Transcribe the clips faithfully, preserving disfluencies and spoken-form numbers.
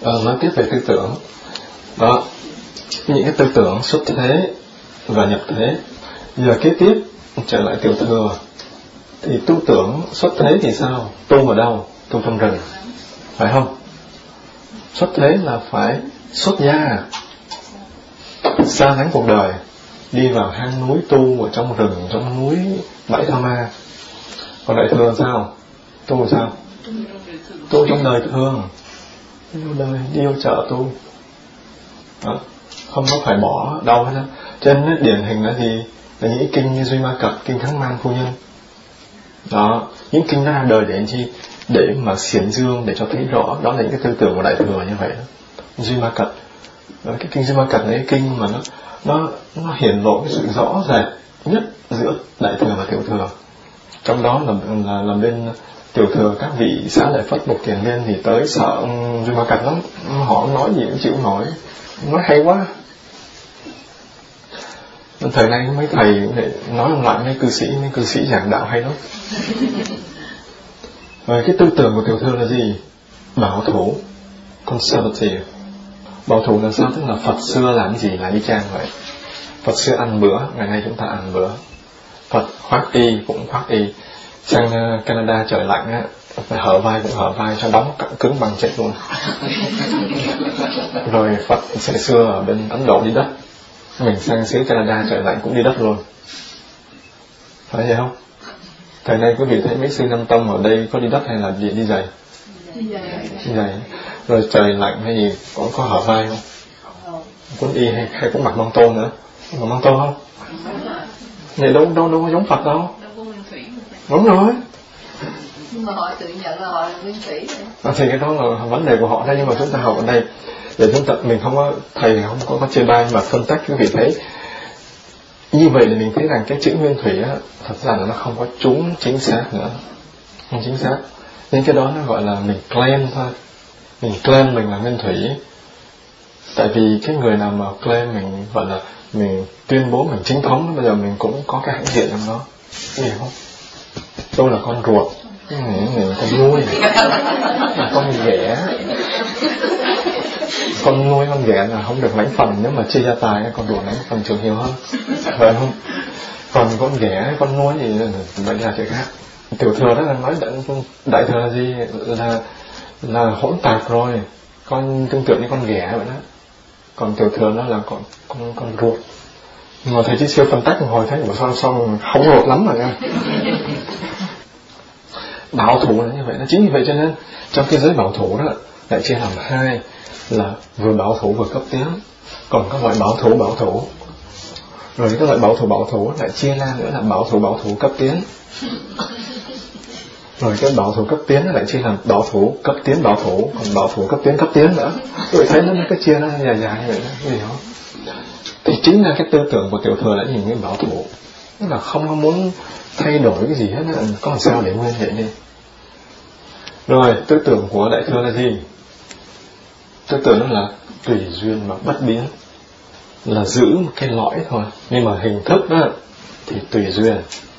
À, nói tiếp về tư tưởng đó, những cái tư tưởng xuất thế và nhập thế. Giờ kế tiếp trở lại tiểu thừa, thì tu tưởng xuất thế thì sao? Tu ở đâu? Tu trong rừng, phải không? Xuất thế là phải xuất gia, xa lánh cuộc đời, đi vào hang núi tu ở trong rừng, trong núi Bãi Tha Ma. Còn đại thừa sao? Tu sao? Tu trong đời thường, đi vô đời, đi vô chợ tu đó. Không có phải bỏ đâu hết á. Cho nên điển hình là gì? Là những kinh như Duy Ma Cật, kinh Thắng Man Phu Nhân đó. Những kinh ra đời để làm chi? Để mà xiển dương, để cho thấy rõ. Đó là những cái tư tưởng của đại thừa như vậy đó. Duy Ma Cật đó, cái kinh Duy Ma Cật là cái kinh mà nó nó nó hiển lộ cái sự rõ rệt nhất giữa đại thừa và tiểu thừa. Trong đó là là, là bên tiểu thừa các vị Xá Lợi Phất, Mục Kiền Liên thì tới sợ Duy Ma Cật lắm, họ nói gì cũng chịu nổi, nói hay quá. Thời nay mấy thầy nói lại mấy cư sĩ, mấy cư sĩ giảng đạo hay lắm. Rồi cái tư tưởng của tiểu thừa là gì? Bảo thủ, conservative. Bảo thủ là sao? Tức là Phật xưa làm gì là y chang vậy. Phật xưa ăn bữa, ngày nay chúng ta ăn bữa. Phật khoác y cũng khoác y. Sang Canada trời lạnh á, phải hở vai cũng hở vai, cho đóng cứng bằng chết luôn. Rồi Phật ngày xưa ở bên Ấn Độ đi đất, mình sang xứ Canada trời lạnh cũng đi đất luôn, phải vậy không? Thời nay quý vị thấy mấy sư Nam Tông ở đây có đi đất hay là đi, đi giày? Đi giày. Rồi trời lạnh hay gì có, có hở vai không? Quân y hay, hay cũng mặc măng tô nữa? Mặc măng tô không? Này đâu đâu đâu có giống Phật đâu. Đúng rồi. Nhưng mà họ tự nhận là họ là nguyên thủy. À, thì cái đó là vấn đề của họ đây, nhưng mà chúng ta học ở đây để chúng ta, mình không có, thầy không có, có chê bai mà phân tích. Quý vị thấy như vậy là mình thấy rằng cái chữ nguyên thủy á, thật ra là nó không có trúng chính xác nữa, không chính xác. Nên cái đó nó gọi là mình claim thôi, mình claim mình là nguyên thủy. Tại vì cái người nào mà claim mình gọi là mình tuyên bố mình chính thống, bây giờ mình cũng có cái hãnh diện trong đó, hiểu không? Tôi là con ruột, mình con nuôi, con ghẻ, con nuôi con ghẻ là không được lãnh phần, nếu mà chia gia tài con ruột lãnh phần trường nhiều hơn, phải không? Còn con ghẻ, con nuôi thì vậy là chuyện khác. Tiểu thừa đó là nói đại, đại thừa là gì? Là là hỗn tạp rồi, con tương tự như con ghẻ vậy đó. Còn tiểu thừa nó là con con con ruột. Nhưng mà thầy chỉ siêu phân tách một hồi thấy một xong xong không ruột lắm rồi nha. Bảo thủ là như vậy, nó chính vì vậy cho nên trong cái giới bảo thủ đó lại chia làm hai, là vừa bảo thủ vừa cấp tiến. Còn các loại bảo thủ bảo thủ, rồi các loại bảo thủ bảo thủ lại chia ra nữa là bảo thủ bảo thủ cấp tiến. Rồi cái bảo thủ cấp tiến lại chia làm bảo thủ cấp tiến bảo thủ, còn bảo thủ cấp tiến cấp tiến nữa. Rồi thấy nó cái chia ra dài dài như vậy đó, hiểu không? Thì chính là cái tư tưởng của tiểu thừa là nhìn cái bảo thủ, tức là không có muốn thay đổi cái gì hết, có làm sao để nguyên vậy đi. Rồi tư tưởng của đại thừa là gì? Tư tưởng đó là tùy duyên và bất biến, là giữ một cái lõi thôi, nhưng mà hình thức đó thì tùy duyên.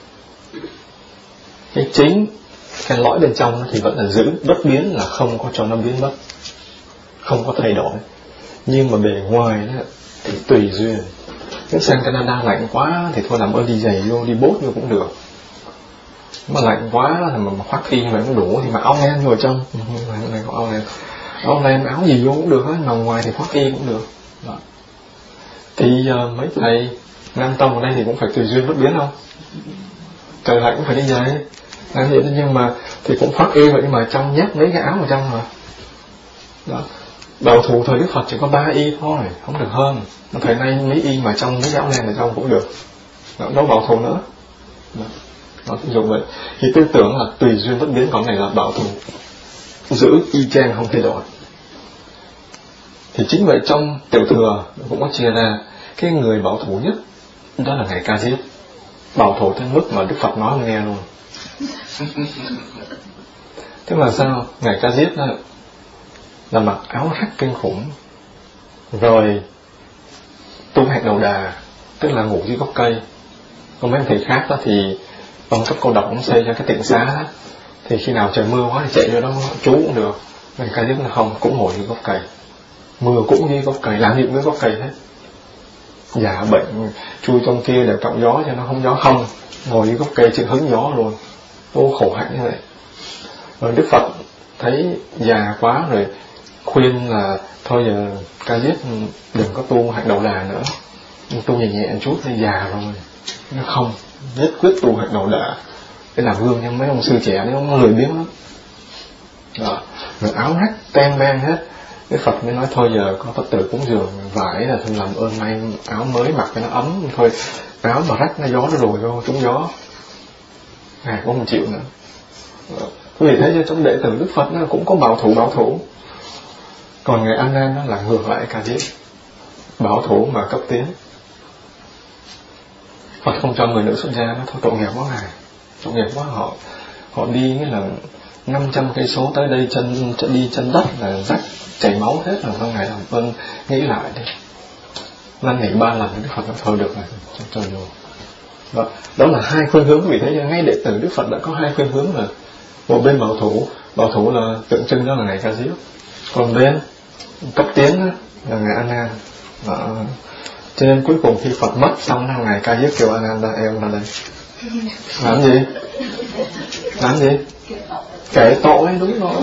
Cái chính, cái lõi bên trong thì vẫn là giữ, bất biến là không có cho nó biến mất, không có thay đổi. Nhưng mà bề ngoài đó thì tùy duyên. Nếu sang Canada lạnh quá thì thôi làm ơn đi giày vô, đi bốt vô cũng được. Mà lạnh quá thì mà khoác y như vậy cũng đủ, thì mặc áo len vô trong, này có áo len, áo len áo gì vô cũng được hết, mà ngoài thì khoác y cũng được. Đó. Thì uh, mấy thầy Nam Tông ở đây thì cũng phải tùy duyên bất biến không? Trời lạnh cũng phải đi giày, làm vậy nhưng mà thì cũng khoác y vậy, nhưng mà trong nhét mấy cái áo vào trong mà. Đó. Bảo thủ thời Đức Phật chỉ có ba y thôi, không được hơn. Mà thời nay mấy y mà trong mấy áo len ở trong cũng được, đó, đâu bảo thủ nữa. Đó. Nó dùng vậy. Thì tư tưởng là tùy duyên bất biến, còn này là bảo thủ, giữ y chang không thay đổi. Thì chính vậy trong tiểu thừa cũng có chia ra cái người bảo thủ nhất, đó là ngài Ca Diếp. Bảo thủ tới mức mà Đức Phật nói không nghe luôn. Tức là sao? Ngài Ca Diếp đó là mặc áo rách kinh khủng, rồi tu hạnh đầu đà, tức là ngủ dưới gốc cây. Còn mấy thầy khác đó thì ông cấp cô độc cũng xây cho cái tiện xá đó, thì khi nào trời mưa quá thì chạy vô đó trú cũng được. Mình Ca Diếp là không, cũng ngồi dưới gốc cây, mưa cũng dưới gốc cây, làm gì cũng dưới gốc cây hết. Già bệnh chui trong kia để cọng gió cho nó không gió không, ngồi dưới gốc cây chịu hứng gió luôn. Ô khổ hạnh như vậy. Rồi Đức Phật thấy già quá rồi khuyên là thôi giờ Ca Diếp đừng có tu hạnh Đầu Đà nữa, tu nhẹ nhẹ chút, thì già rồi. Nó không, nhất quyết tu hạnh Đầu Đà để làm gương cho mấy ông sư trẻ đấy, ông lười biếng lắm. Đó. Rồi áo rách ten ben hết. Đức Phật mới nói thôi giờ có Phật tử cúng dường vải là thôi làm ơn may áo mới mặc cho nó ấm thôi, áo mà rách nó gió nó lùi vô trúng gió. Ngài cũng không chịu nữa. Đó. Quý vị thấy trong đệ tử Đức Phật nó cũng có bảo thủ bảo thủ. Còn Ngài A Nan nó là ngược lại Ca Diếp, bảo thủ mà cấp tiến. Phật không cho người nữ xuất gia, nó thôi tội nghiệp quá Ngài, tội nghiệp quá. Họ họ đi nghĩa là năm trăm cây số tới đây, chân đi chân đất là rách chảy máu hết rồi. Thôi Ngài làm ơn nghĩ lại đi. Năn nỉ ba lần Đức Phật nói thôi được rồi, cho cho vô. Đó, đó là hai khuynh hướng. Vì thế ngay đệ tử Đức Phật đã có hai khuynh hướng, là một bên bảo thủ, bảo thủ là tượng trưng đó là Ngài Ca Diếp, còn bên cấp tiến đó là Ngài A Nan. Đó. Cho nên cuối cùng khi Phật mất xong là Ngài Ca Diếp kêu A Nan ra, em ra đây làm gì, làm gì, kể tội. Đúng rồi.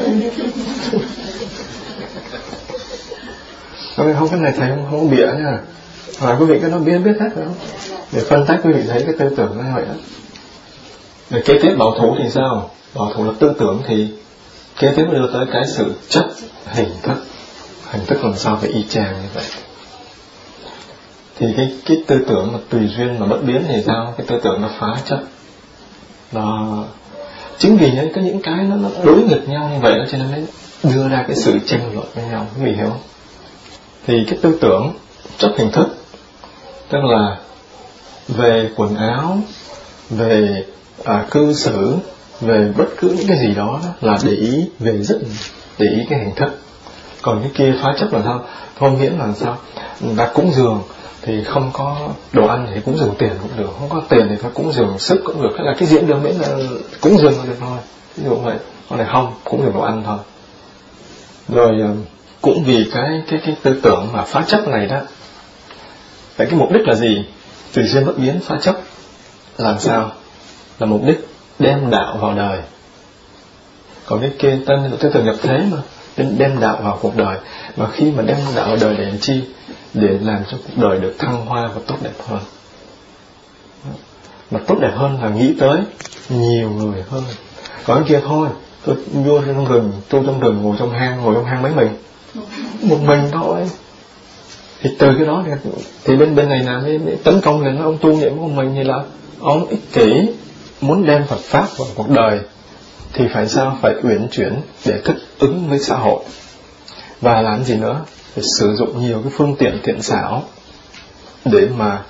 Không, cái này thầy không, không bịa nha. Và quý vị cái nó biết biết hết rồi, để phân tách quý vị thấy cái tư tưởng như vậy đó. Để kế tiếp bảo thủ thì sao? Bảo thủ là tư tưởng thì kế tiếp đưa tới cái sự chấp hình thức. Hình thức làm sao phải y chang như vậy. Thì cái, cái tư tưởng mà tùy duyên mà bất biến thì sao? Cái tư tưởng nó phá chấp. Đó. Chính vì những cái những cái nó, nó đối nghịch nhau như vậy đó, cho nên mới đưa ra cái sự tranh luận với nhau. Quý vị hiểu không? Thì cái tư tưởng chấp hình thức, tức là về quần áo, về à, cư xử, về bất cứ những cái gì đó, đó là để ý về rất để ý cái hình thức. Còn cái kia phá chấp là sao? Thôi miễn là sao? Đã cúng dường thì không có đồ ăn thì cúng dường tiền cũng được, không có tiền thì phải cúng dường sức cũng được, hay là cái diễn đường miễn là cúng dường là được thôi. Ví dụ vậy. Còn này không, cúng dường đồ ăn thôi. Rồi cũng vì cái cái cái tư tưởng mà phá chấp này đó, tại cái mục đích là gì? Tùy duyên bất biến phá chấp làm sao? Là mục đích đem đạo vào đời. Còn cái kia tên là tư tưởng nhập thế mà, đem đạo vào cuộc đời. Mà khi mà đem đạo vào đời để làm chi? Để làm cho cuộc đời được thăng hoa và tốt đẹp hơn. Mà tốt đẹp hơn là nghĩ tới nhiều người hơn. Còn cái kia thôi, tôi vô trong rừng, tu trong rừng, ngồi trong hang, ngồi trong hang mấy mình, một mình thôi. Thì từ cái đó thì, thì bên bên này là mới tấn công lên ông tu niệm của mình, thì là ông ích kỷ, muốn đem Phật pháp vào cuộc đời thì phải sao? Phải uyển chuyển để thích ứng với xã hội. Và làm gì nữa? Phải sử dụng nhiều cái phương tiện thiện xảo để mà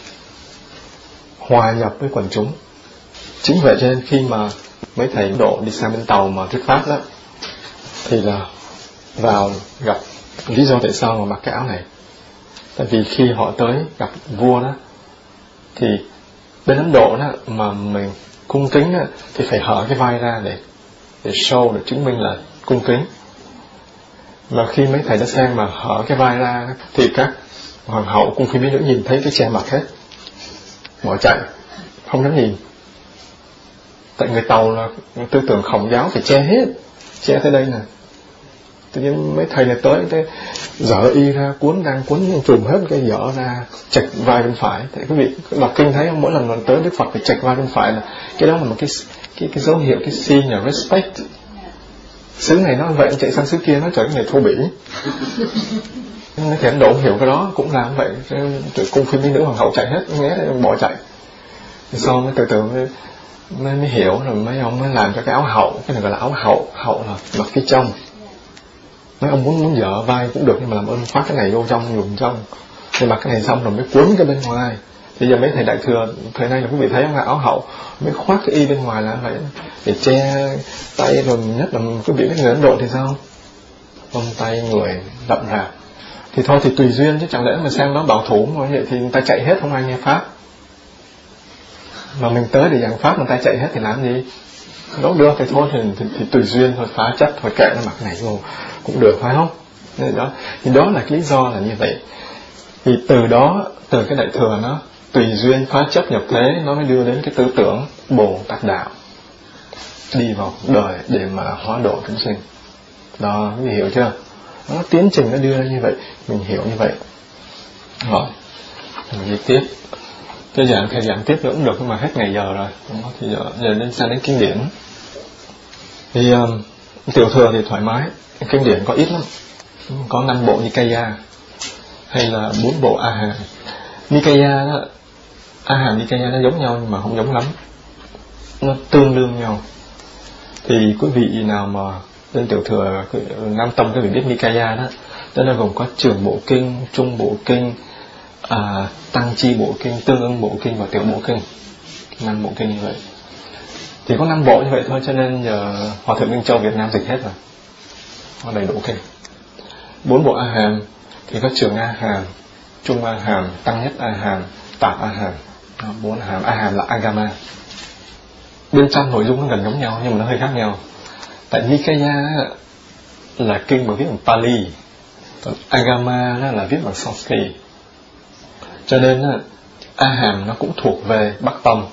hòa nhập với quần chúng. Chính vậy cho nên khi mà mấy thầy Ấn Độ đi sang bên Tàu mà thuyết pháp đó, thì là vào gặp lý do tại sao mà mặc cái áo này. Tại vì khi họ tới gặp vua đó, thì bên Ấn Độ đó mà mình cung kính đó, thì phải hở cái vai ra để để show, để chứng minh là cung kính. Mà khi mấy thầy đã sang mà hở cái vai ra thì các hoàng hậu cung phi mỹ nữ nhìn thấy cái che mặt hết, bỏ chạy, không dám nhìn. Tại người Tàu là tư tưởng Khổng giáo phải che hết, che tới đây nè. Tự nhiên mấy thầy này tới cái dở y ra, cuốn đang cuốn trùm hết cái dở ra, chạch vai bên phải. Tại quý vị đọc kinh thấy không, mỗi lần lần tới Đức Phật phải chạch vai bên phải, là cái đó là một cái cái cái dấu hiệu, cái sign là respect. Xứ này nó vậy, chạy sang xứ kia nó trở thành người thô bỉ. Mấy thầy Ấn Độ hiểu cái đó cũng làm vậy. Tụi cung phi mỹ nữ hoàng hậu chạy hết, nghe bỏ chạy. Sau mới từ từ mới, mới mới hiểu rồi mấy ông mới làm cho cái áo hậu. Cái này gọi là áo hậu. Hậu là mặc phía trong. Mấy ông muốn muốn dở vai cũng được, nhưng mà làm ơn khoác cái này vô trong, dùng trong. Thì mặc cái này xong rồi mới cuốn cái bên ngoài. Thì giờ mấy thầy đại thừa thời nay là quý vị thấy không, là áo hậu mới khoác cái y bên ngoài là vậy, để che tay. Rồi nhất là quý vị biết người Ấn Độ thì sao, ôm tay người đậm rạp. Thì thôi thì tùy duyên chứ chẳng lẽ mà sang đó bảo thủ mà vậy thì người ta chạy hết, không ai nghe pháp. Mà mình tới để giảng pháp mà người ta chạy hết thì làm gì? Đâu được thì thôi thì, thì, thì tùy duyên thôi, phá chấp thôi, kệ nó mặc này vô cũng được, phải không? Nên đó thì đó là cái lý do là như vậy. Thì từ đó, từ cái đại thừa nó tùy duyên phá chấp nhập thế, nó mới đưa đến cái tư tưởng Bồ Tát đạo đi vào đời để mà hóa độ chúng sinh. Đó, mình hiểu chưa? Nó tiến trình nó đưa ra như vậy, mình hiểu như vậy. Rồi, mình đi tiếp. Cái giảng thì giảng tiếp nữa cũng được, nhưng mà hết ngày giờ rồi. Thì giờ, giờ đến sang đến kinh điển. Thì um, tiểu thừa thì thoải mái, kinh điển có ít lắm, có năm bộ Nikaya hay là bốn bộ A Hàm. Nikaya đó, A Hàm Nikaya nó giống nhau nhưng mà không giống lắm, nó tương đương nhau. Thì quý vị nào mà lên tiểu thừa Nam Tông quý vị biết Nikaya đó, đó là gồm có trưởng bộ kinh, trung bộ kinh, à, tăng chi bộ kinh, tương ưng bộ kinh và tiểu bộ kinh, năm bộ kinh như vậy. Thì có năm bộ như vậy thôi, cho nên giờ Hòa thượng Minh Châu Việt Nam dịch hết rồi, có đầy đủ kinh. Bốn bộ A Hàm thì có trưởng A Hàm, trung A Hàm, tăng nhất A Hàm, tạp A Hàm. Bốn A Hàm, A Hàm là Agama. Bên trong nội dung nó gần giống nhau nhưng mà nó hơi khác nhau. Tại Nikaya là kinh mà viết bằng Pali, còn Agama là viết bằng Sanskrit. Cho nên A Hàm nó cũng thuộc về Bắc Tông,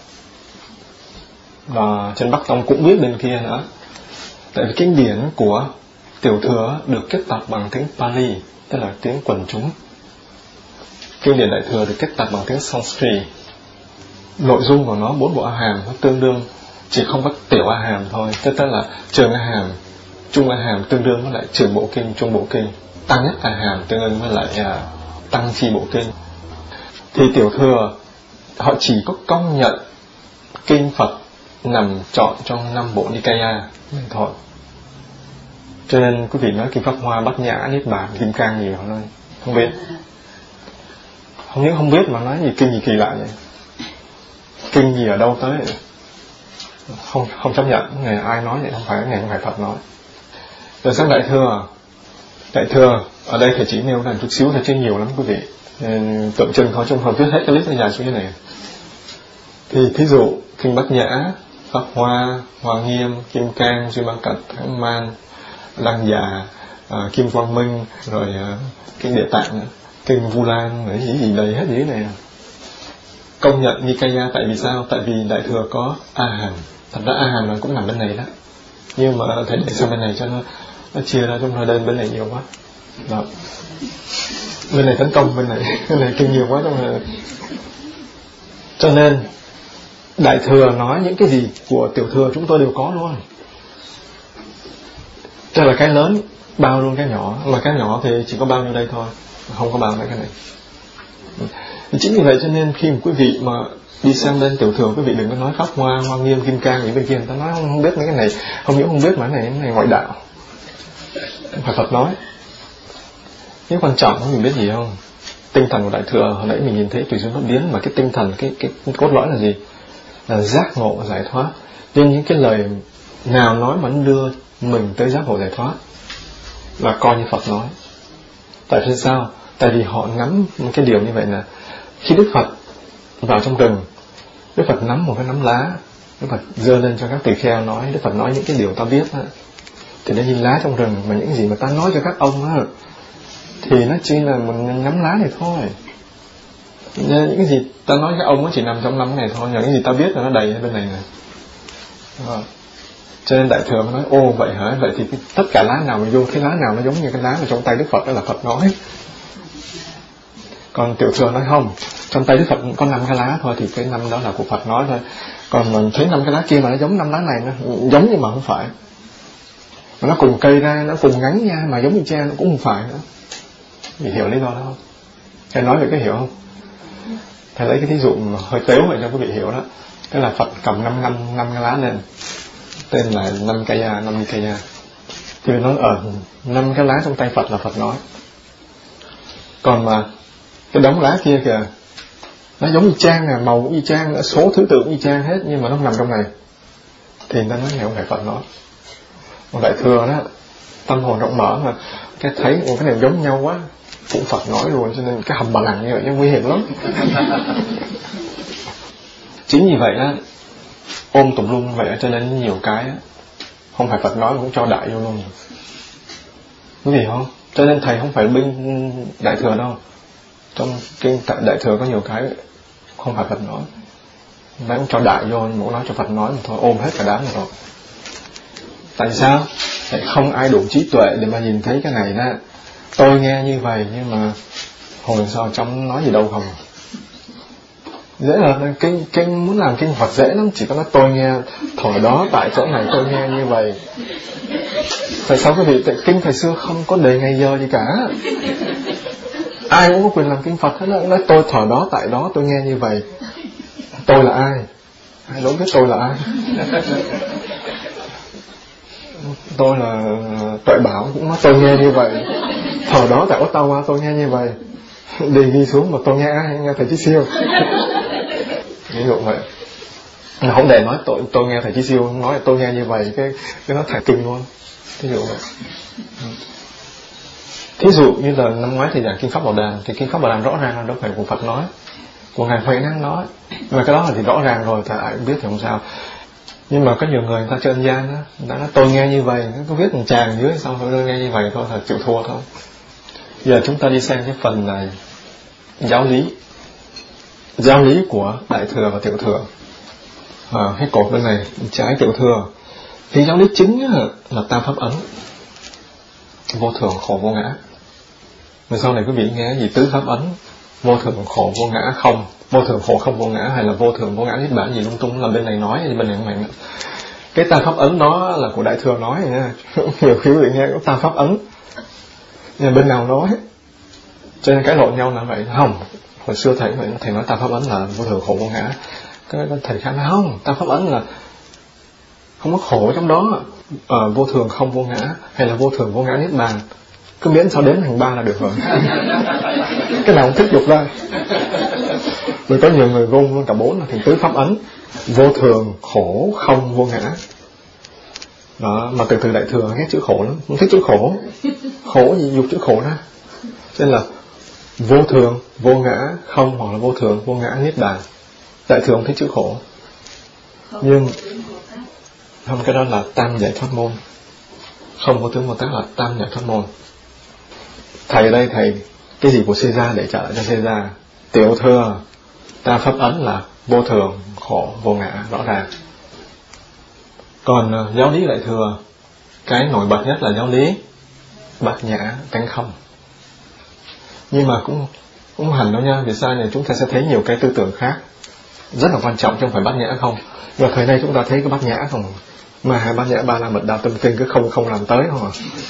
và trên Bắc Tông cũng biết bên kia nữa. Tại vì kinh điển của tiểu thừa được kết tập bằng tiếng Pali, tức là tiếng quần chúng. Kinh điển đại thừa được kết tập bằng tiếng Sanskrit. Nội dung của nó, bốn bộ A Hàm nó tương đương, chỉ không có tiểu A Hàm thôi, tức là trường A Hàm, trung A Hàm tương đương với lại trường bộ kinh, trung bộ kinh, tăng nhất A Hàm tương đương với lại uh, tăng chi bộ kinh. Thì tiểu thừa họ chỉ có công nhận kinh Phật nằm trọn trong năm bộ Nikaya thôi. Cho nên quý vị nói kinh Pháp Hoa, Bát Nhã, Niết Bàn, Kim Cang gì họ nói không biết, không những không biết mà nói gì kinh gì kỳ lạ vậy, kinh gì ở đâu tới không không chấp nhận. Ngày ai nói vậy không phải, ngày không phải Phật nói. Rồi sang đại thừa, đại thừa ở đây thầy chỉ nêu ra chút xíu thôi chứ nhiều lắm quý vị, nên tượng trưng thôi, trong phần viết hết cái list này dài xuống như này. Thì thí dụ kinh Bát Nhã, Pháp Hoa, Hoa Nghiêm, Kim Cang, Duy Ma Cật, Hán Man, Lăng Già, uh, Kim Quang Minh, rồi uh, kinh Địa Tạng, kinh Vu Lan, rồi gì gì đầy hết dưới này. Công nhận Nikaya tại vì sao? Tại vì đại thừa có A Hàm. Thật ra A Hàm là cũng nằm bên này đó, nhưng mà thầy để sang bên này cho nó nó chia ra trong hóa đơn bên này nhiều quá. Đó. Bên này tấn công bên này, bên này kinh nhiều quá trong này. Cho nên đại thừa nói những cái gì của tiểu thừa chúng tôi đều có luôn. Cho là cái lớn bao luôn cái nhỏ, mà cái nhỏ thì chỉ có bao nhiêu đây thôi, không có bao mấy cái này. Chính vì vậy cho nên khi mà quý vị mà đi sang bên tiểu thừa, quý vị đừng có nói Pháp Hoa, Hoa Nghiêm, Kim Cang gì bên kia, người ta nói không, không biết mấy cái này, không những không biết mà cái này, cái này ngoại đạo, phải Phật nói. Nhưng quan trọng mình biết gì không? Tinh thần của đại thừa hồi nãy mình nhìn thấy tùy duyên bất biến, mà cái tinh thần, cái cái cốt lõi là gì? Là giác ngộ giải thoát. Nên những cái lời nào nói mà đưa mình tới giác ngộ giải thoát là coi như Phật nói. Tại vì sao? Tại vì họ nắm cái điều như vậy là khi Đức Phật vào trong rừng, Đức Phật nắm một cái nắm lá, Đức Phật giơ lên cho các tỳ kheo nói, Đức Phật nói những cái điều ta biết đó, thì nó như lá trong rừng, mà những gì mà ta nói cho các ông đó, thì nó chỉ là một nắm lá này thôi. Nên những cái gì ta nói các ông nó chỉ nằm trong nắm này thôi, những cái gì ta biết là nó đầy ở bên này này. Rồi. Cho nên đại thừa mới nói, ô vậy hả? Vậy thì cái, tất cả lá nào mà vô, cái lá nào nó giống như cái lá mà trong tay Đức Phật đó là Phật nói. Còn tiểu thừa nói không, trong tay Đức Phật có năm cái lá thôi, thì cái năm đó là của Phật nói thôi. Còn mình thấy năm cái lá kia mà nó giống năm lá này, nó giống nhưng mà không phải. Mà nó cùng cây ra, nó cùng ngắn nha, mà giống như cha nó cũng không phải nữa. Vì hiểu lý do đó không? Thầy nói về cái hiểu không? Thầy lấy cái thí dụ hơi tếu vậy cho quý vị hiểu đó. Tức là Phật cầm năm năm năm cái lá lên, tên là năm Kaya, năm Nikaya. Thì mình nói ở năm cái lá trong tay Phật là Phật nói. Còn mà cái đống lá kia kìa, nó giống như trang nè, màu cũng y chang, số thứ tự cũng y chang hết, nhưng mà nó nằm trong này, thì người ta nói này không phải Phật nói. Còn đại thừa đó, tâm hồn rộng mở mà cái thấy một cái này giống nhau quá cũng Phật nói luôn, cho nên cái hầm bà lằng như vậy nó nguy hiểm lắm. Chính vì vậy đó, ôm tùm lum vậy, cho nên nhiều cái á, không phải Phật nói cũng cho đại vô luôn. Quý vị không? Cho nên thầy không phải bên Đại Thừa đâu. Trong kinh Đại Thừa có nhiều cái không phải Phật nói, mấy cũng cho đại vô, mỗi nói cho Phật nói mà thôi, ôm hết cả đám rồi. Tại sao? Tại không ai đủ trí tuệ để mà nhìn thấy cái này đó. Tôi nghe như vậy nhưng mà hồi sau trong nói gì đâu không. Dễ là kinh kinh muốn làm kinh Phật dễ lắm, chỉ có nói tôi nghe thổi đó tại chỗ này tôi nghe như vậy. Tại sao quý vị? Tại kinh thời xưa không có đề ngày giờ gì cả, ai cũng có quyền làm kinh Phật hết đó. Nói tôi thổi đó tại đó tôi nghe như vậy. Tôi là ai? Ai đâu biết tôi là ai. Tôi là Tuệ Bảo cũng nói tôi nghe như vậy. Thổi đó tại Ottawa tôi nghe như vậy. Đi ghi xuống mà tôi nghe ai? Nghe thầy Chí Siêu. Ví dụ vậy. Không để nói tôi tôi nghe thầy Chí Siêu, không nói tôi nghe như vậy, cái cái nó thầy kinh luôn. Thí dụ vậy. Thí dụ như là năm ngoái thì giảng kinh Pháp Bảo Đàn, thì kinh Pháp Bảo Đàn rõ ràng là đâu phải của Phật nói, của ngài Huệ Năng nói, mà cái đó thì rõ ràng rồi, tại ai cũng biết thì không sao. Nhưng mà có nhiều người người ta chơi ăn gian đó, người ta nói tôi nghe như vậy, có viết một tràng dưới xong tôi nghe như vậy thôi, là chịu thua thôi. Giờ chúng ta đi xem cái phần này, giáo lý, giáo lý của Đại Thừa và Tiểu Thừa. À, cái cột bên này trái Tiểu Thừa thì giáo lý chính là tam pháp ấn, vô thường khổ vô ngã. Rồi sau này quý vị nghe gì tứ pháp ấn, vô thường khổ vô ngã không, vô thường khổ không vô ngã, hay là vô thường vô ngã niết bản gì lung tung, là bên này nói thì bên này không mạnh. Cái tam pháp ấn đó là của Đại Thừa nói nha. Nhiều khi quý vị nghe có tam pháp ấn, nhưng bên nào nói, cho nên cái lộn nhau là vậy. Không, hồi xưa thầy vậy, thầy nói tam pháp ấn là vô thường khổ vô ngã, cái thầy khác nói không, tam pháp ấn là không có khổ trong đó, à, vô thường không vô ngã, hay là vô thường vô ngã niết bàn, cứ miễn sao đến thành ba là được rồi. Cái nào cũng thích dục ra. Rồi có nhiều người gom luôn cả bốn là thành tứ pháp ấn, vô thường khổ không vô ngã. Đó, mà từ từ Đại Thừa ghét chữ khổ lắm, không thích chữ khổ, khổ gì dục chữ khổ ra. Cho nên là vô thường vô ngã không, hoặc là vô thường vô ngã niết bàn. Đại Thừa không thích chữ khổ. Nhưng không, cái đó là tam giải thoát môn. Không có tướng Bồ Tát là tam giải thoát môn. Thầy ở đây thầy cái gì của Caesar để trả lại cho Caesar. Tiểu Thừa tam pháp ấn là vô thường khổ vô ngã rõ ràng. Còn uh, giáo lý Đại Thừa, cái nổi bật nhất là giáo lý bát nhã tánh không. Nhưng mà cũng cũng hẳn đâu nha, vì sao này chúng ta sẽ thấy nhiều cái tư tưởng khác rất là quan trọng, chứ không phải bát nhã không. Và thời nay chúng ta thấy cái bát nhã không, mà hai bát nhã ba la mật đa tâm kinh cứ không không làm tới không à.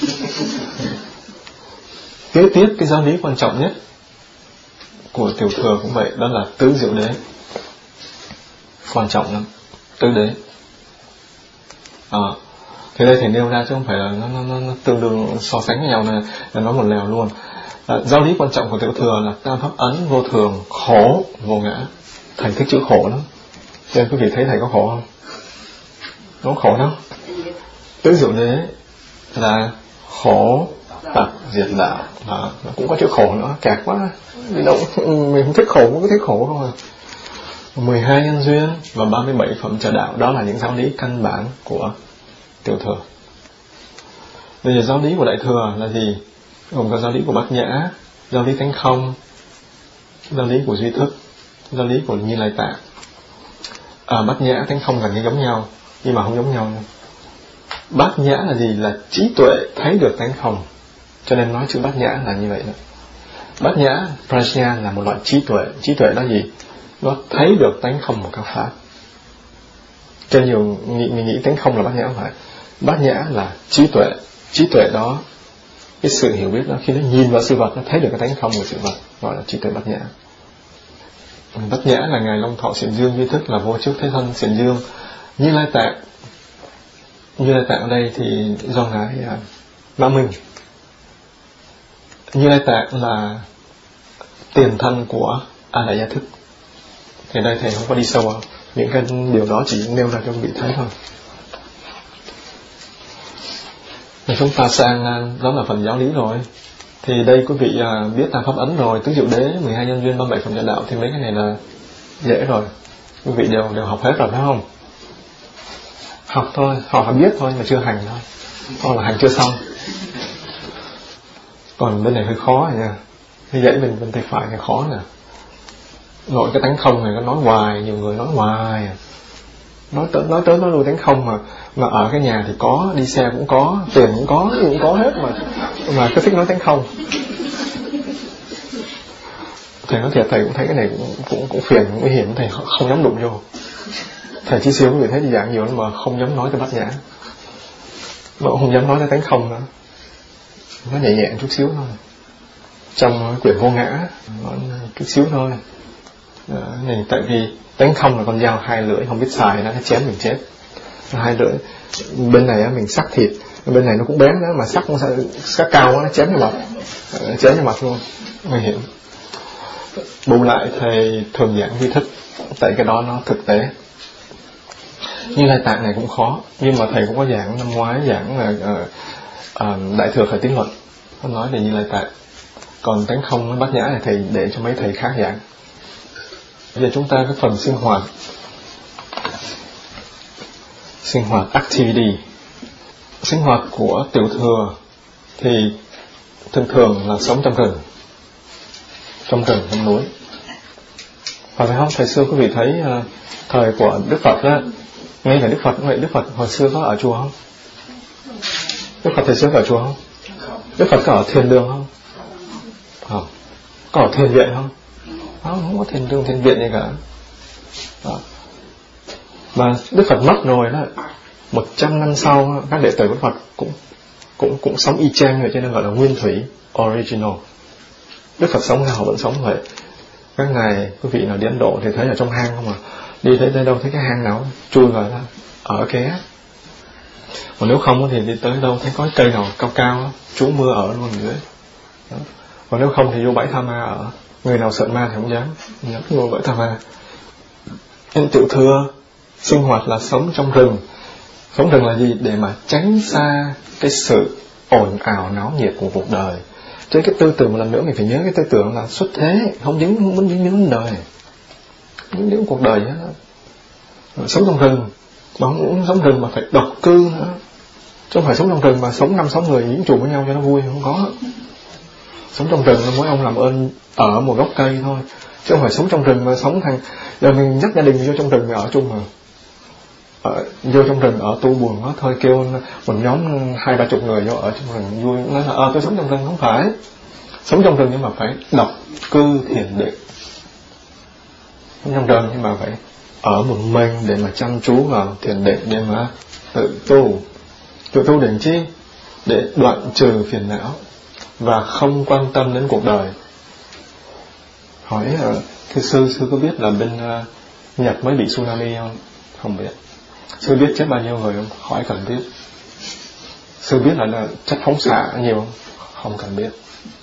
Kế tiếp cái giáo lý quan trọng nhất của Tiểu Thừa cũng vậy, đó là tứ diệu đế. Quan trọng lắm, tứ đế. À, thì đây thầy nêu ra chứ không phải là nó, nó, nó tương đương so sánh với nhau này, là nói một lèo luôn. À, giáo lý quan trọng của Tiểu Thừa là tam pháp ấn, vô thường khổ vô ngã. Thầy thích chữ khổ lắm, cho nên quý vị thấy thầy có khổ không? Nó khổ lắm. Tứ diệu đế là khổ tập diệt đạo. Đó, nó cũng có chữ khổ nữa, kẹt quá. Vì đâu mình không thích khổ, cũng có thích khổ không à. mười hai nhân duyên và ba mươi bảy phẩm trợ đạo, đó là những giáo lý căn bản của Tiểu Thừa. Bây giờ giáo lý của Đại Thừa là gì? Gồm có giáo lý của bát nhã, giáo lý tánh không, giáo lý của duy thức, giáo lý của Như Lai Tạng. À, bát nhã tánh không gần như giống nhau, nhưng mà không giống nhau. Bát nhã là gì? Là trí tuệ thấy được tánh không, cho nên nói chữ bát nhã là như vậy đó. Bát nhã, prajna là một loại trí tuệ. Trí tuệ đó gì? Nó thấy được tánh không của các pháp. Cho nhiều mình nghĩ tánh không là bát nhã, không phải. Bát nhã là trí tuệ. Trí tuệ đó, cái sự hiểu biết đó, khi nó nhìn vào sự vật, nó thấy được cái tánh không của sự vật, gọi là trí tuệ bát nhã. Bát nhã là ngài Long Thọ Xiển Dương duy thức, là vô trước thế thân Xiển Dương. Như Lai Tạng, Như Lai Tạng ở đây thì do ngài uh, Mã Minh. Như Lai Tạng là tiền thân của A Lại Gia Thức. Thì đây thầy không có đi sâu vào những cái điều đó, chỉ nêu ra cho quý vị thấy thôi. Thì chúng ta sang đó là phần giáo lý rồi. Thì đây quý vị uh, biết tam pháp ấn rồi, tứ diệu đế, mười hai nhân duyên, ba mươi bảy phẩm trợ đạo, thì mấy cái này là dễ rồi, quý vị đều đều học hết rồi phải không? học thôi, họ phải biết thôi mà chưa hành thôi, hoặc là hành chưa xong. Còn bên này hơi khó rồi nha, như vậy bên bên tay phải thì khó nè. Nội cái tánh không này nó nói hoài, nhiều người nói hoài, nói tới nói tới nói lui tánh không, mà mà ở cái nhà thì có, đi xe cũng có, tiền cũng có, gì cũng có hết, mà mà cứ thích nói tánh không. Thầy nói thiệt, thầy cũng thấy cái này cũng cũng, cũng phiền, cũng nguy hiểm, thầy không dám đụng vô. Thầy chỉ siêu quý vị thấy đi giảng nhiều lắm mà không dám nói tới bát nhã, mà cũng không dám nói tới tánh không nữa. Nó nhẹ nhẹ chút xíu thôi. Trong quyển Vô Ngã nó chút xíu thôi. Đó, này, tại vì tánh không là con dao hai lưỡi, không biết xài nó chém mình chết. Hai lưỡi, bên này mình sắc thịt, bên này nó cũng bén đó, mà sắc sắc cao nó chém vào mặt, chém vào mặt luôn, nguy hiểm. Bù lại thầy thường giảng vi thức, tại cái đó nó thực tế. Như Lai Tạng này cũng khó, nhưng mà thầy cũng có giảng năm ngoái, giảng là uh, uh, Đại Thừa Khởi Tín Luận, có nói về Như Lai Tạng. Còn tánh không với bát nhã này thầy để cho mấy thầy khác giảng. Bây giờ chúng ta cái phần sinh hoạt, sinh hoạt activity, sinh hoạt của tiểu thừa thì thường thường là sống trong rừng, trong rừng, trong núi. Phải không? Thời xưa quý vị thấy uh, thời của Đức Phật đó, ngay cả Đức Phật cũng vậy. Đức Phật hồi xưa có ở chùa không? Đức Phật thời xưa có ở chùa không? Đức Phật có ở thiền đường không? Không. Có ở thiền viện không? Không, không có thiền đường, thiền viện gì cả. Đó. Mà Đức Phật mất rồi đó, một trăm năm sau các đệ tử Đức Phật cũng cũng cũng sống y chang vậy, cho nên gọi là nguyên thủy, original. Đức Phật sống nào họ vẫn sống vậy. Các ngài quý vị nào đi Ấn Độ thì thấy ở trong hang không à, đi tới tới đâu thấy cái hang nào chui vào đó ở ké. Còn nếu không thì đi tới đâu thấy có cái cây nào cao cao trú mưa ở luôn dưới. Đó. Còn nếu không thì vô bãi Tha Ma ở. Người nào sợ ma thì không dám dám vô bãi Tha Ma. Nên tiểu thừa sinh hoạt là sống trong rừng. Sống rừng là gì? Để mà tránh xa cái sự ồn ào náo nhiệt của cuộc đời. Chứ cái tư tưởng một lần nữa mình phải nhớ cái tư tưởng là xuất thế, không dính không muốn dính đến đời, dính đến cuộc đời hết. Sống trong rừng, mà không muốn sống rừng mà phải độc cư nữa. Chứ không phải sống trong rừng mà sống năm sáu người diễn trùng với nhau cho nó vui, không có. Sống trong rừng là mỗi ông làm ơn ở một gốc cây thôi, chứ không phải sống trong rừng mà sống thành giờ mình dắt gia đình vô trong rừng mà ở chung mà. Ở, vô trong rừng ở tu buồn quá thôi, kêu một nhóm hai ba chục người vô ở trong rừng vui, nói là ờ tôi sống trong rừng. Không phải sống trong rừng nhưng mà phải độc cư thiền định. Sống trong rừng nhưng mà phải ở một mình để mà chăm chú vào thiền định, để mà tự tu. Tự tu để chi? Để đoạn trừ phiền não và không quan tâm đến cuộc đời. Hỏi uh, thưa sư, sư có biết là bên uh, Nhật mới bị tsunami không? Không biết. Sư biết chết bao nhiêu người không? Hỏi cần biết. Sư biết là, là chất phóng xạ nhiều không? Không cần biết.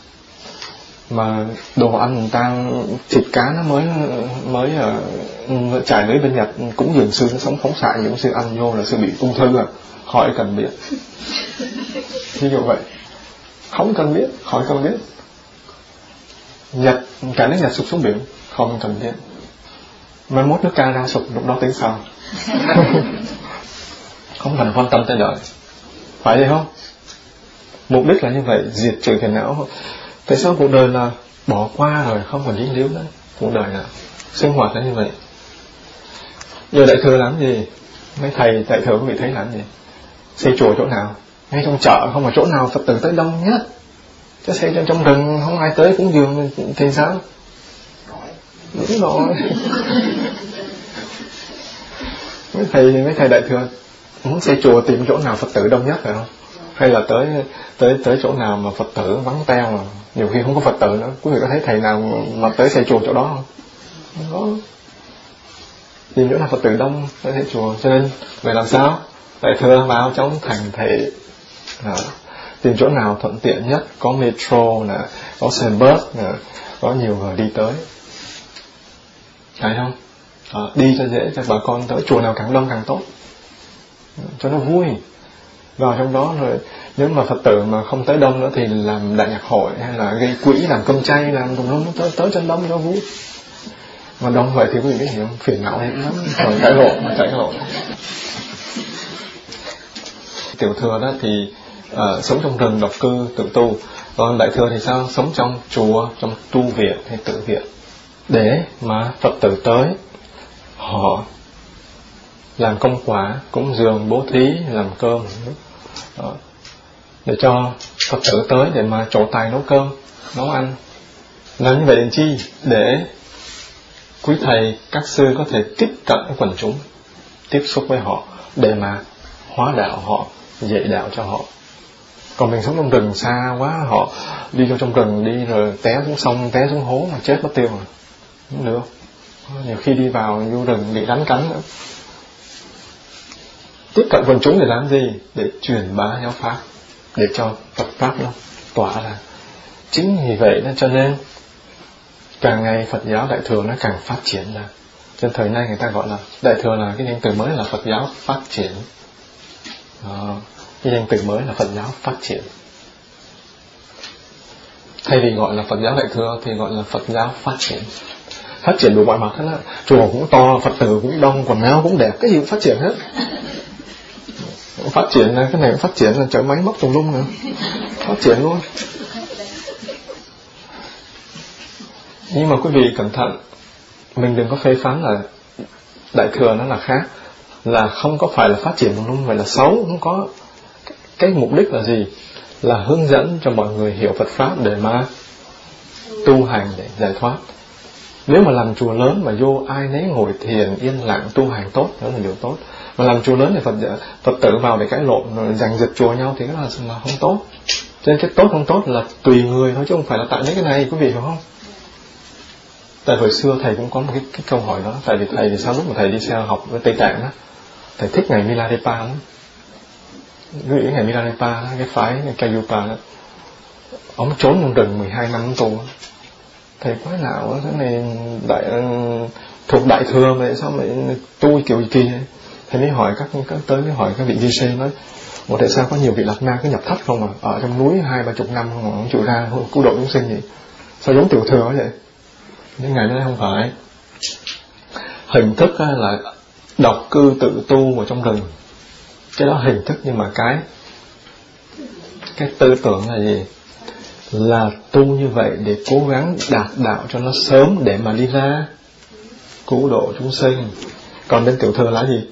Mà đồ ăn người ta thịt cá nó mới mới uh, trải lưới bên Nhật cũng dường sư nó sống phóng xạ, những sư ăn vô là sư bị ung thư à? Hỏi cần biết. Ví dụ vậy. Không cần biết, hỏi cần biết. Nhật, cả nước Nhật sụp xuống biển, không cần biết. Mai mốt nước Canada sụp, lúc đó tính sao? Không cần quan tâm tới đời. Phải vậy không? Mục đích là như vậy, diệt trừ phiền não. Tại sao cuộc đời là bỏ qua rồi, không còn dính líu nữa? Cuộc đời là sinh hoạt là như vậy. Giờ Đại Thừa làm gì? Mấy thầy Đại Thừa quý vị thấy làm gì? Xây chùa chỗ nào? Ngay trong chợ, không phải chỗ nào Phật tử tới đông nhất. Chứ xây trong, trong rừng không ai tới cúng dường thì sao? Đúng rồi. Mấy thầy mấy thầy Đại Thừa muốn xây chùa tìm chỗ nào Phật tử đông nhất phải không? Hay là tới tới tới chỗ nào mà Phật tử vắng teo, mà nhiều khi không có Phật tử nữa. Quý vị có thấy thầy nào mà tới xây chùa chỗ đó không? Không có. Tìm chỗ nào Phật tử đông tới xây chùa. Cho nên vậy làm sao? Đại Thừa vào trong thành thị. Đó. Tìm chỗ nào thuận tiện nhất, có metro nè, có xe bus nè, có nhiều người đi tới. Thấy không? Đó, đi cho dễ, cho bà con tới. Chùa nào càng đông càng tốt, cho nó vui. Vào trong đó rồi, nếu mà Phật tử mà không tới đông nữa thì làm đại nhạc hội, hay là gây quỹ, làm cơm chay, làm tùm lum, tới, tới chân đông cho vui. Mà đông vậy thì quý vị biết hiểu, phiền não hết lắm, rồi cãi lộn, cãi lộn. tiểu thừa đó thì uh, sống trong rừng độc cư tự tu, còn đại thừa thì sao? Sống trong chùa, trong tu viện hay tự viện, để mà Phật tử tới họ làm công quả, cúng dường, bố thí, làm cơm đó, để cho Phật tử tới để mà trổ tài nấu cơm, nấu ăn. Làm như vậy để chi? Để quý thầy, các sư có thể tiếp cận quần chúng, tiếp xúc với họ, để mà hóa đạo họ, dạy đạo cho họ. Còn mình sống trong rừng xa quá, họ đi vô trong rừng đi rồi té xuống sông, té xuống hố mà chết mất tiêu rồi, không được. Nhiều khi đi vào vô rừng bị rắn cắn nữa. Tiếp cận quần chúng để làm gì? Để truyền bá giáo pháp, để cho Phật pháp nó tỏa ra. Chính vì vậy đó, cho nên càng ngày Phật giáo đại thừa nó càng phát triển ra. Trên thời nay người ta gọi là đại thừa là cái danh từ mới là Phật giáo phát triển. À, cái danh từ mới là Phật giáo phát triển. Thay vì gọi là Phật giáo đại thừa thì gọi là Phật giáo phát triển. Phát triển đủ mọi mặt hết á. Chùa cũng to, Phật tử cũng đông, quần áo cũng đẹp, cái gì cũng phát triển hết. Phát triển là cái này cũng phát triển là chở máy móc tùm lum nữa, phát triển luôn. Nhưng mà quý vị cẩn thận, mình đừng có phê phán là đại thừa nó là khác, là không có phải là phát triển tùm lum, phải là xấu. Không có. Cái mục đích là gì? Là hướng dẫn cho mọi người hiểu Phật pháp để mà tu hành, để giải thoát. Nếu mà làm chùa lớn mà vô ai nấy ngồi thiền yên lặng tu hành tốt, đó là điều tốt. Mà làm chùa lớn thì Phật Phật tử vào để cãi lộn rồi giành giật chùa nhau thì cái là là không tốt. Cho nên cái tốt không tốt là tùy người thôi, chứ không phải là tại mấy cái này, quý vị hiểu không? Tại hồi xưa thầy cũng có một cái, cái câu hỏi đó. Tại vì thầy thì sao lúc mà thầy đi xe học với Tây Tạng đó, thầy thích ngày Milarepa lắm. Quý vị ngày Milarepa đó, cái phái cái Kayupa đó, ông trốn trong rừng mười hai năm tù. Thầy quái lạ, cái này đại, thuộc đại thừa mà sao mà tu kiểu gì kỳ ấy. Thầy mới hỏi các, các tới mới hỏi các vị vi sư nói, ủa tại sao có nhiều vị Lạt Ma cứ nhập thất không à, ở trong núi hai ba chục năm không, không chịu ra cứu độ chúng sinh vậy? Sao giống tiểu thừa vậy? Nhưng ngày đó không phải. Hình thức là độc cư tự tu ở trong rừng, cái đó hình thức, nhưng mà cái cái tư tưởng là gì? Là tu như vậy để cố gắng đạt đạo cho nó sớm để mà đi ra cứu độ chúng sinh. Còn bên tiểu thừa là gì?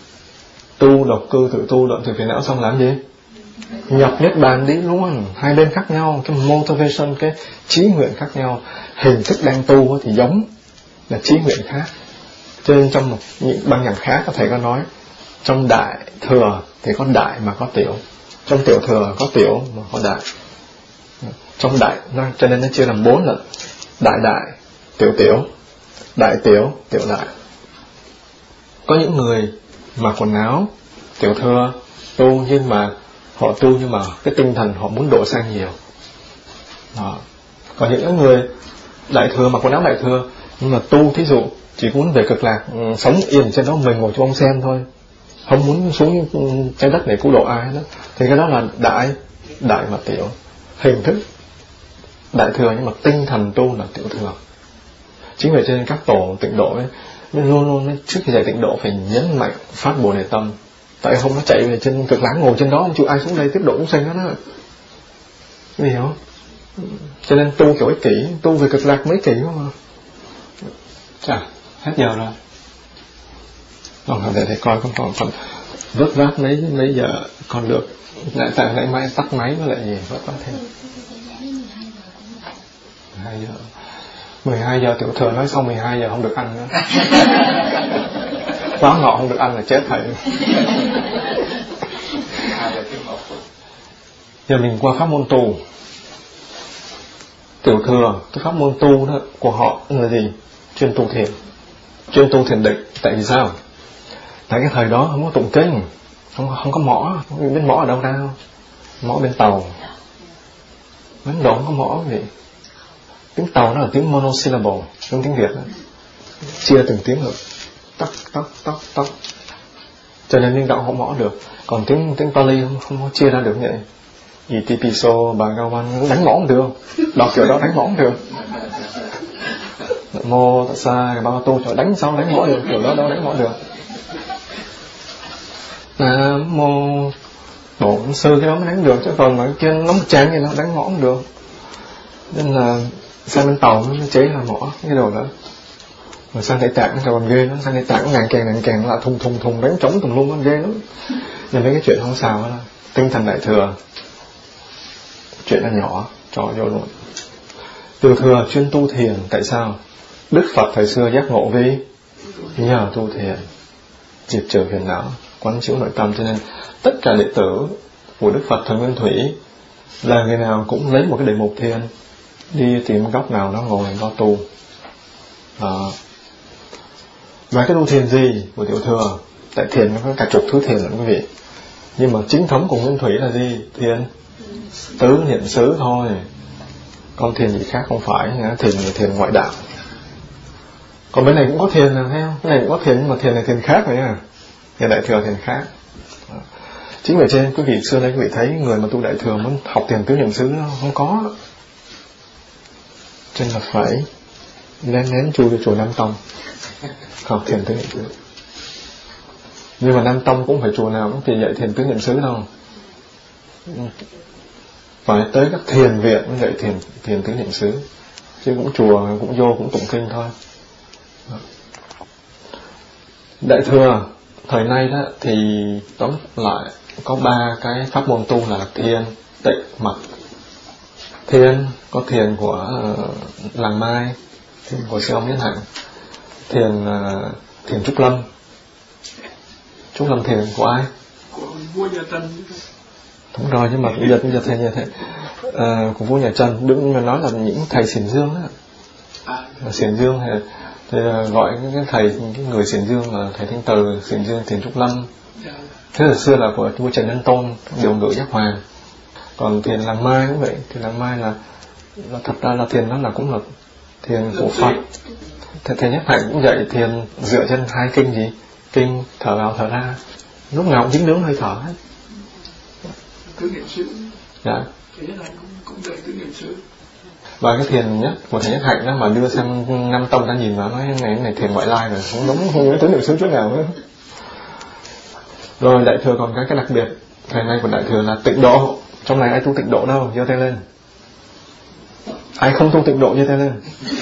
Tu độc cư tự tu đoạn trừ phiền não xong làm gì? Nhập niết bàn đi luôn. Hai bên khác nhau, cái motivation, cái chí nguyện khác nhau. Hình thức đang tu thì giống, là chí nguyện khác. Cho nên trong một những băng giảng khác có thể có nói, trong đại thừa thì có đại mà có tiểu, trong tiểu thừa có tiểu mà có đại. Trong đại nó, cho nên nó chia làm bốn lần: đại đại, tiểu tiểu, đại tiểu, tiểu đại. Có những người mặc quần áo tiểu thừa tu, nhưng mà họ tu nhưng mà cái tinh thần họ muốn độ sang nhiều đó. Còn những người đại thừa mặc quần áo đại thừa nhưng mà tu, thí dụ chỉ muốn về cực lạc, sống yên trên đó mình ngồi cho ông xem thôi, không muốn xuống trái đất để cứu độ ai đó, thì cái đó là đại đại và tiểu. Hình thức đại thừa nhưng mà tinh thần tu là tiểu thừa. Chính vậy cho nên các tổ tịnh độ ấy, luôn luôn trước khi dạy tịnh độ phải nhấn mạnh phát Bồ Đề tâm. Tại không nó chạy về trên cực lạc ngồi trên đó, không chịu ai xuống đây tiếp độ chúng sinh hết á. Vì hiểu không? Cho nên tu kiểu ích kỷ, tu về cực lạc mấy kỷ mà. Chà, hết giờ rồi. Còn để thầy coi con còn còn vớt vát mấy mấy giờ còn được. Lại tại lại mai tắt máy với lại gì vớt vát thêm. hai giờ. mười hai giờ tiểu thừa nói xong mười hai giờ không được ăn nữa. Quá ngọ không được ăn là chết thầy. Giờ mình qua pháp môn tu. Tiểu thừa, cái pháp môn tu đó của họ là gì? Chuyên tu thiền, chuyên tu thiền định. Tại vì sao? Tại cái thời đó không có tụng kinh, không không có mõ, không biết mõ ở đâu ra không? Mõ bên Tàu, Ấn Độ không có mõ gì. Tiếng Tàu nó là tiếng monosyllable, trong tiếng Việt đó. Chia từng tiếng rồi, tóc tóc tóc tóc. Cho nên tiếng Đạo không mõ được. Còn tiếng tiếng Pali không, không có chia ra được vậy. Itipiso, Bhagavan đánh mõ không được, đọc kiểu đó đánh mõ không được. Mô Tassa, Bhagavato cho đánh sao đánh mõ được, kiểu đó đâu đánh mõ được. Nam mô bổ sơ cái đó mới đánh được, chứ còn mà cái kia nó một tráng thì nó đánh mõ không được. Nên là sang bên Tàu nó chế là mõ cái đồ đó. Mà sang Tây Tạng nó còn ghê lắm, sang Tây Tạng ngàn kèn ngàn kèn lại thùng thùng thùng đánh trống tùm lum, nó ghê lắm. Nên mấy cái chuyện không sao đó. Tinh thần đại thừa, chuyện là nhỏ cho vô luôn. Tiểu thừa chuyên tu thiền. Tại sao? Đức Phật thời xưa giác ngộ vì nhờ tu thiền, diệt trừ phiền não, quán chiếu nội tâm. Cho nên tất cả đệ tử của Đức Phật thời Nguyên Thủy là người nào cũng lấy một cái đề mục thiền, đi tìm góc nào nó ngồi lo tu. Đó. Và cái tu thiền gì của tiểu thừa? Tại thiền nó có cả chục thứ thiền lắm quý vị. Nhưng mà chính thống của Nguyên Thủy là gì? Thiền tứ niệm xứ thôi. Còn thiền gì khác không phải. Thiền là thiền ngoại đạo. Còn bên này cũng có thiền nào thấy không? Cái này cũng có thiền, nhưng mà thiền này thiền khác vậy à. Thiền đại thừa thiền khác. Chính vì trên quý vị xưa nay quý vị thấy người mà tu đại thừa muốn học thiền tứ niệm xứ nó không có. Cho nên là phải lén lén chui cho chùa Nam Tông học thiền tứ niệm xứ. Nhưng mà Nam Tông cũng phải chùa nào cũng thì dạy thiền tứ niệm xứ đâu. Phải tới các thiền viện mới dạy thiền thiền tứ niệm xứ. Chứ cũng chùa cũng vô cũng tụng kinh thôi. Đại thừa thời nay đó thì tóm lại có ba cái pháp môn tu là thiền, tịnh, mật. Thiền có thiền của uh, Làng Mai, thiền của sư ông Nhất Hạnh, thiền uh, thiền Trúc Lâm. Trúc Lâm thiền của ai? Của vua Nhà Trần. Đúng rồi, nhưng mà bây giờ bây giờ thầy như thế uh, của vua Nhà Trần, đừng mà nói là những thầy xiển dương đó. À, xiển dương thì, thì uh, gọi cái thầy cái người xiển dương là thầy Thanh Từ, xiển dương thiền Trúc Lâm. Yeah. Thế là xưa là của vua Trần Nhân Tông, điều ngự giác hoàng. Còn thiền Làng Mai cũng vậy, thiền Làng Mai là, là thật ra là thiền đó là cũng là thiền của Phật. Thầy, thầy Nhất Hạnh cũng dạy thiền dựa trên hai kinh gì? Kinh thở vào thở ra, lúc nào cũng dính nướng hơi thở hết. Tứ niệm xứ. Dạ. Thầy Nhất Hạnh cũng, cũng dạy tứ niệm xứ. Và cái thiền nhất của thầy Nhất Hạnh đó mà đưa sang Nam Tông ta nhìn vào nói cái này, cái này thiền ngoại lai rồi, không đúng, không có tứ niệm xứ chỗ nào nữa. Rồi đại thừa còn cái cái đặc biệt thời nay của đại thừa là tịnh độ. Trong này ai tu tịnh độ đâu, giơ tay lên. Ai không tu tịnh độ giơ tay lên.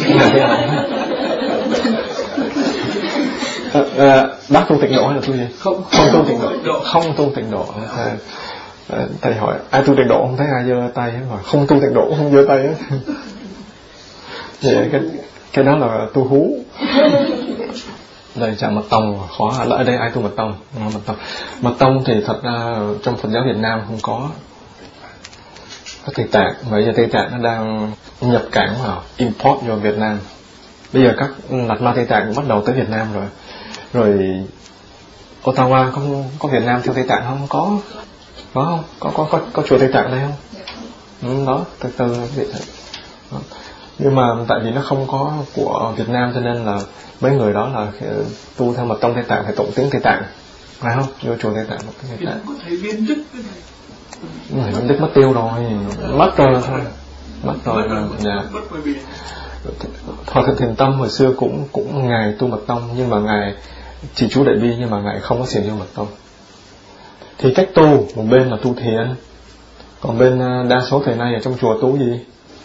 à, à, bác tu tịnh độ hay là tu gì? Không, không tu tịnh độ. Không tu tịnh độ. À, à, thầy hỏi ai tu tịnh độ không thấy ai giơ tay hết rồi. Không tu tịnh độ không giơ tay hết. Vậy cái cái đó là tu hú. Đây chả mật tông khó. Ở đây ai tu mật tông? Mật tông. Mật tông thì thật ra trong Phật giáo Việt Nam không có. Có Tây Tạng, bây giờ Tây Tạng nó đang nhập cảnh vào, import vô Việt Nam. Bây giờ các Lạt Ma Tây Tạng cũng bắt đầu tới Việt Nam rồi. Rồi Ottawa có có Việt Nam theo Tây Tạng không? Có. Có không? Có có có, có chùa Tây Tạng đây không? Ừ, đó, từ từ vậy đó. Nhưng mà tại vì nó không có của Việt Nam cho nên là mấy người đó là tu theo mật tông Tây Tạng phải tụng tiếng Tây Tạng, phải không? Vô chùa Tây Tạng một tiếng Tây Tạng. Có thể viên chức cái này. Viên chức mất tiêu rồi, mất rồi thôi, mất rồi. Dạ. Hòa Thượng Thiền Tâm hồi xưa cũng cũng ngài tu mật tông, nhưng mà ngài chỉ chú đại bi, nhưng mà ngài không có xiển vô mật tông. Thì cách tu, một bên là tu thiền, còn bên đa số thời nay ở trong chùa tu gì?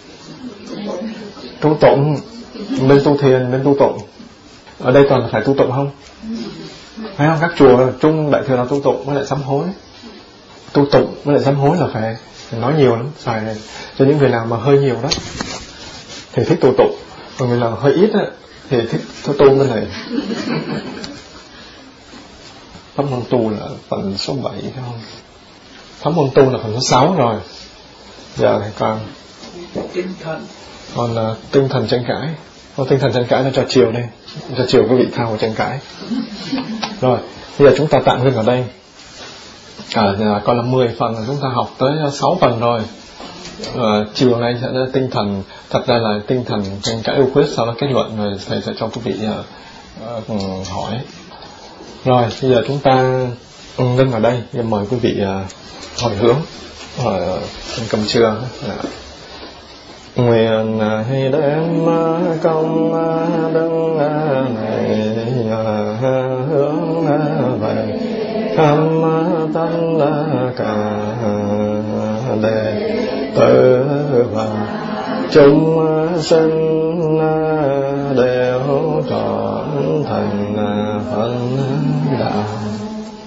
Tu tụng. Bên tu thiền, bên tu tụng. Ở đây toàn là phải tu tụng không? Phải không? Các chùa trung đại thừa là tu tụng với lại sám hối. Tu tụng với lại sám hối là phải, phải nói nhiều lắm, xài cho những người nào mà hơi nhiều đó thì thích tu tụng, còn người nào hơi ít á thì thích tu tu bên này. Pháp môn tu là phần số bảy phải không? Pháp môn tu là phần số sáu rồi. Giờ thì còn tinh thần. Còn uh, tinh thần tranh cãi. Còn tinh thần tranh cãi là cho chiều đây. Cho chiều quý vị thao tranh cãi. Rồi, bây giờ chúng ta tạm ngưng ở đây. À, coi là mười phần là chúng ta học tới sáu phần rồi. À, chiều nay sẽ là tinh thần, thật ra là tinh thần tranh cãi ưu khuyết, sau đó kết luận rồi thầy sẽ cho quý vị uh, uh, hỏi. Rồi, bây giờ chúng ta ngưng ở đây. Giờ mời quý vị uh, hỏi hướng. Hỏi uh, cầm trưa. Uh. Nguyện hay đem công đức này hướng về thăm tất cả đệ tử và chúng sinh đều trọn thành Phật đạo.